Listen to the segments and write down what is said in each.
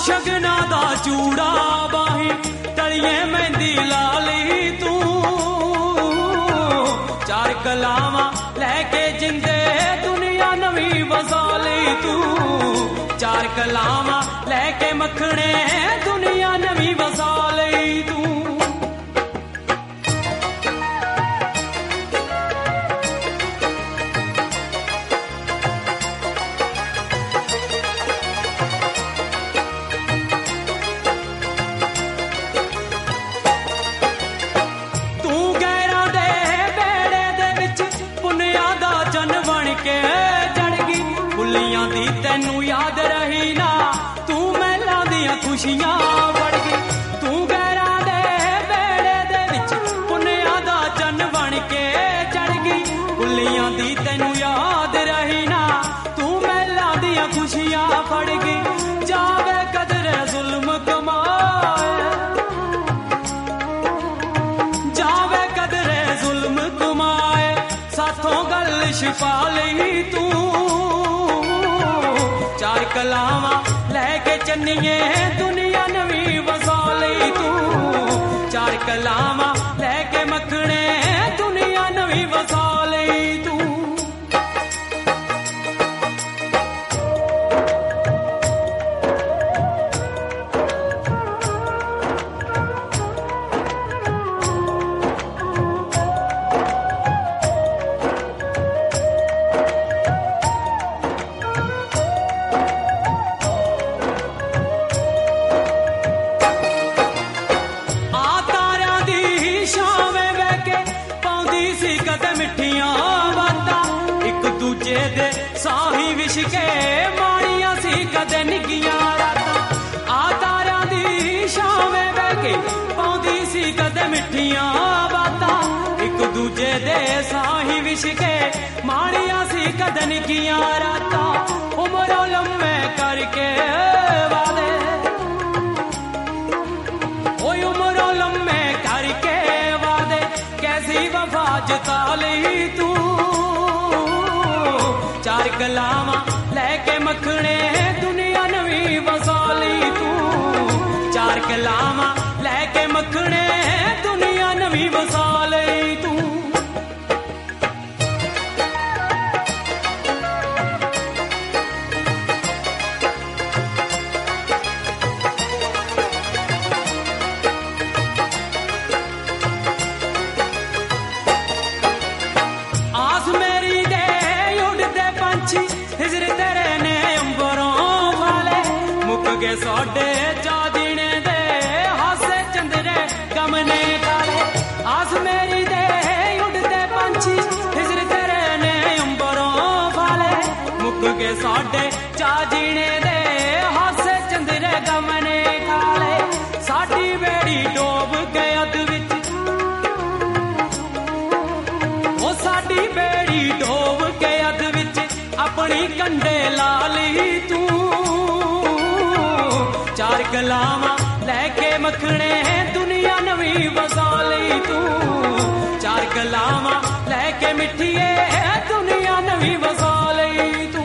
शगना दा चूड़ा बाही तलिए मेहंदी लाली तू चार कलावा लैके जिंदे दुनिया नवी वसाली तू चार कलावा लैके मखने दुनिया नवी वसाली तू तैनू याद रही ना तू महलां दियां खुशियां बढ़ गई तू गैरां दे बेड़े दे विच पुन्नियां दा चन्न बन के चढ़ गई कुलियां दी तैनू याद रही ना तू महलां दियां खुशियां फड़ गई जावे कदरे जुल्म कमाए जावे कदरे जुल्म कमाए साथों गल छिपा लई तू चार कलावा लैके चन्निए दुनिया नवी वसाली तू चार कलावा लैके मखने दुनिया नवी वसाली तू साही विश के माड़ियां सी कदे निगियां रातां आ तारियां दी शामें बह के पाउंदी सी कदे मिठियां बातां एक दूजे दे साही विश के माड़ियां सी कदे निगियां रातां उमरों लम्मे करके वादे ओए उमरों लम्मे करके वादे कैसी वफा जता लई तू चार कलावा लैके मखने दुनिया नवी वसाली तू चार कलावा लैके मखने दुनिया नवी वसाली तू हिजर तेरे ने अंबरों वाले मुक गए साडे चादीने दे हासे चंदरे गमने काले आस मेरी दे उड़ते पंछी हिजर तेरे ने अंबरों वाले मुक गए साडे चादीने दे हासे चंदरे गमने काले साडी बेड़ी डोब गए अद विच ओ साडी बेड़ी डोब के अद विच अपनी कंडे लाली तू चार कलावा लैके मखने दुनिया नवी वसाली तू चार कलावा लैके मिठिए दुनिया नवी वसाली तू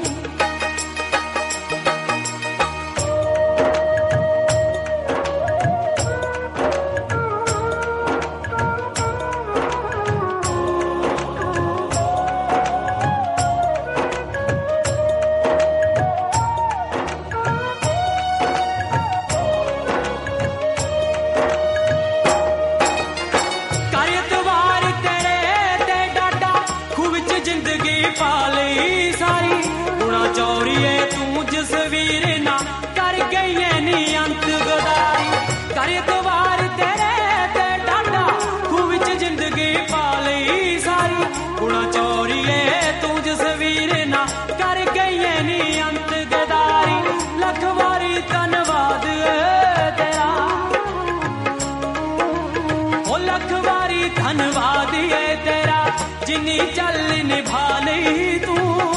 धन्यवाद है तेरा जिन्नी चल निभा लई तू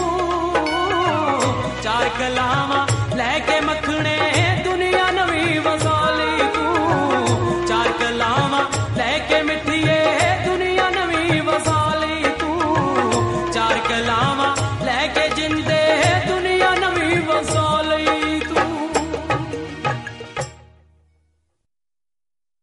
चार कलावा लैके मखने दुनिया नवी वसाली तू चार कलावा लैके मिठिए दुनिया नवी वसाली तू चार कलावा